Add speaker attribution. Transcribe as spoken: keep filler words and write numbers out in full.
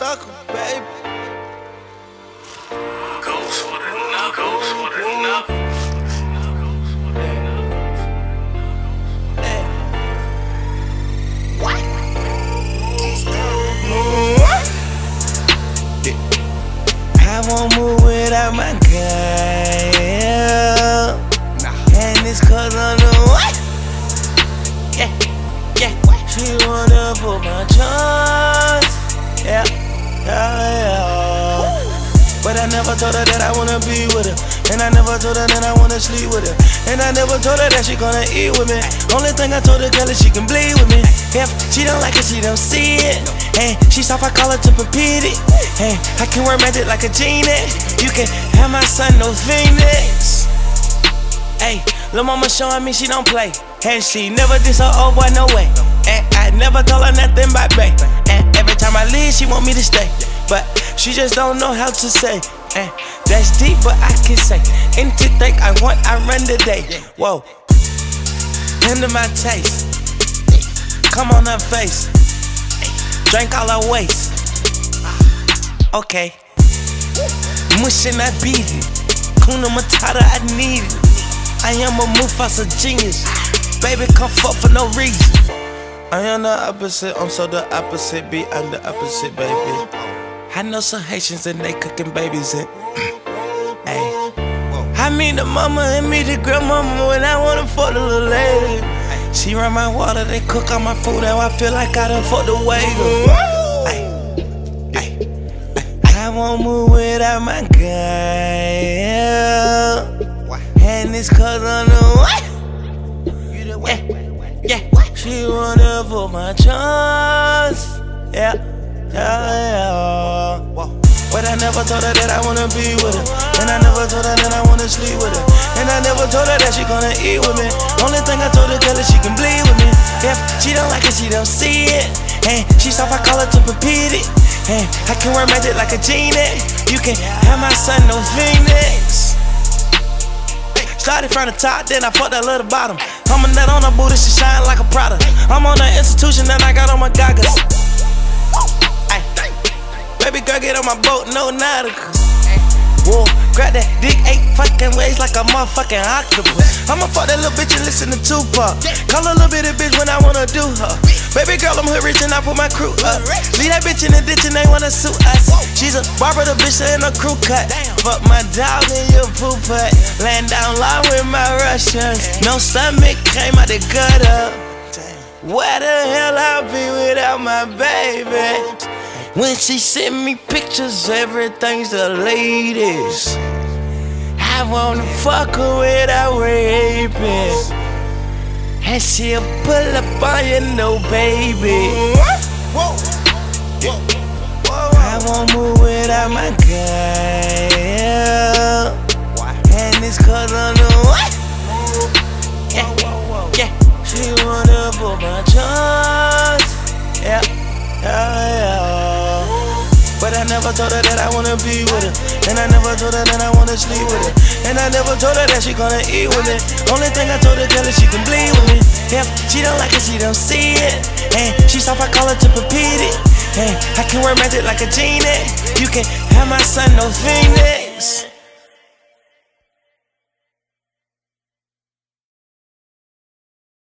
Speaker 1: Thugger, baby.
Speaker 2: Ghost with a nugget. Ghost with a nugget.
Speaker 1: I won't move without my girl. And it's cause I'm the what? Yeah, yeah. She wanna put my trust. Yeah, yeah, yeah. But I never told her that I wanna be with her. And I never told her that I wanna sleep with her. And I never told her that she gonna eat with me. Only thing I told her, girl, is she can bleed with me. If she don't like it, she don't see it. And she soft, I call her to repeat it. And I can work magic like a genie. You can have my son, no Phoenix. Hey, lil' mama showing me she don't play. And she never did so, oh boy, no way. And I never told her nothing but bae. And every time I leave, she want me to stay. But she just don't know how to say. And that's deep, but I can say anything I want, I run the day. Whoa, into my taste. Come on her face. Drink all her waist. Okay. Mushin' I beat it. Kuna Matata, I need it. I am a Mufasa genius. Baby, come fuck for no reason. I am the opposite, I'm so the opposite. Be I'm the opposite, baby. I know some Haitians and they cooking babies in. Hey. I mean the mama and me the grandmama when I wanna fuck the little lady. She run my water, they cook all my food. Now I feel like I done fucked the waiter. Ay, ay, ay. I won't move without my girl. And it's cause I'm the what? Yeah, yeah. She wanna put my trust. Yeah, yeah, yeah. But I never told her that I wanna be with her. And I never told her that I wanna sleep with her. And I never told her that she gonna eat with me. Only thing I told her, girl, is she can bleed with me. If she don't like it, she don't see it. And she soft, I call her to repeat it. And I can work magic like a genie. You can have my son, no Phoenix. Started from the top, then I fucked that little bottom. I'm a nut on her booty, she shine like a Prada. I'm on the institution, then I got on my goggles. Ay. Baby girl, get on my boat, no nauticals. Whoa, grab that dick eight fucking ways like a motherfucking octopus. I'ma fuck that little bitch and listen to Tupac. Call her little bitty bitch when I wanna do her. Baby girl, I'm hood rich and I put my crew up. Leave that bitch in the ditch and they wanna sue us. She's a barber, the bitch in a crew cut. Fuck my dog in your poop hut. Laying down low with my Russians. No stomach, came out the gutter. Where the hell I'll be without my baby? When she send me pictures, everything's the latest. I wanna fuck her without raping. And she'll pull up on you, no baby. I won't move without my girl. And it's cause I'm the what? Yeah, yeah. She wanna put my trust. Yeah, yeah, yeah. But I never told her that I wanna be with her. And I never told her that I wanna sleep with her. And I never told her that she gonna eat with me. Only thing I told her, girl, is she can bleed with me. If she don't like it, she don't see it. And she soft, I call her to repeat it. And I can work magic like a genie. You can have my son, no Phoenix.